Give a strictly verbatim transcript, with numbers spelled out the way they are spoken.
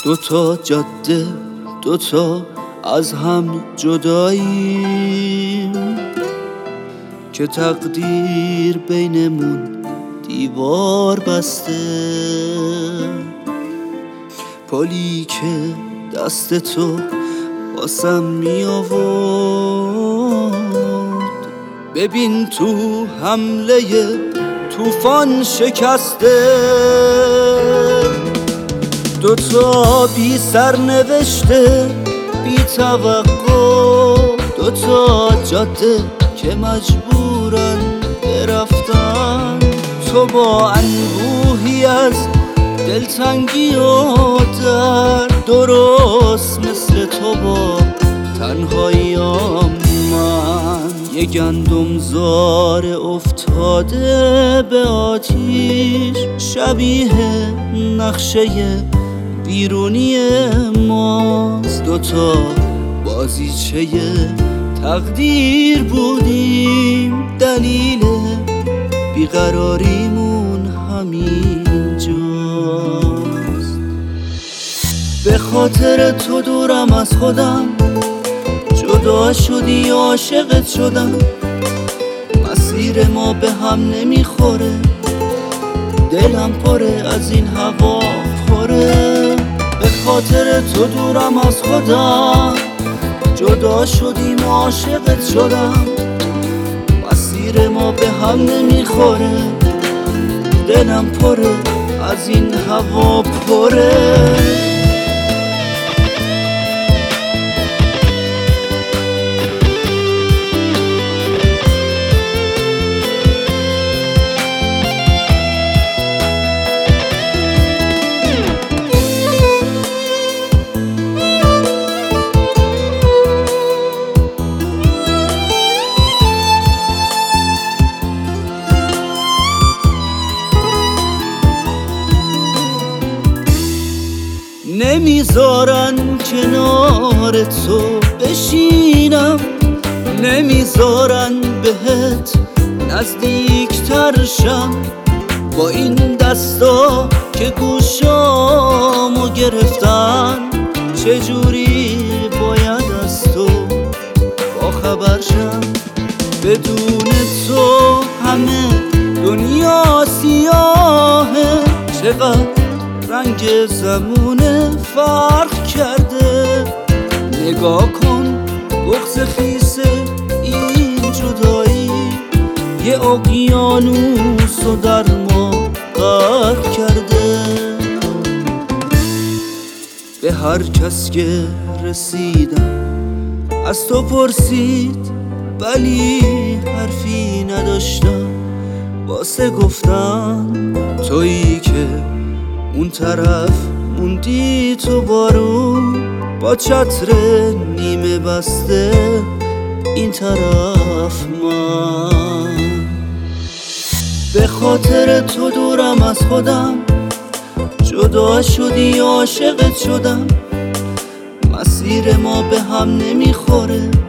دوتا جاده دوتا از هم جداییم که تقدیر بینمون دیوار بسته. پلی که دست تو واسم می آورد، ببین تو حمله طوفان شکسته. دوتا بی سر نوشته بی توقع، دوتا جاده که مجبورن برفتن. تو با انبوهی از دلتنگی و درد، درست مثل تو با تنهاییام من. یه گندم زار افتاده به آتیش، شبیه نقشه بیرونی ماست. دوتا بازیچه تقدیر بودیم، دلیل بیقراریمون همین جاست. به خاطر تو دورم از خودم جدا شدی، عاشقت شدم. مسیر ما به هم نمیخوره، دلم پره از این هوا پره. به خاطر تو دورم از خودم جدا شدیم، عاشقت شدم. مسیر ما به هم نمیخوره، دلم پره از این هوا پره. نمیذارن کنار تو بشینم، نمیذارن بهت نزدیکتر شم. با این دستا که گوشامو گرفتن، چجوری باید از تو با خبر شم؟ بدون تو همه دنیا سیاهه، چقدر رنگ زمونه فرق کرده. نگاه کن بغض خیس این جدایی، یه اقیانوس و در ما غرق کرده. به هر کس که رسیدم از تو پرسید، ولی حرفی نداشتم واسه گفتن. تویی که اون طرف موندی تو بارون، با چتر نیمه بسته این طرف من. به خاطر تو دورم از خودم جدا شدی، عاشقت شدم. مسیر ما به هم نمیخوره،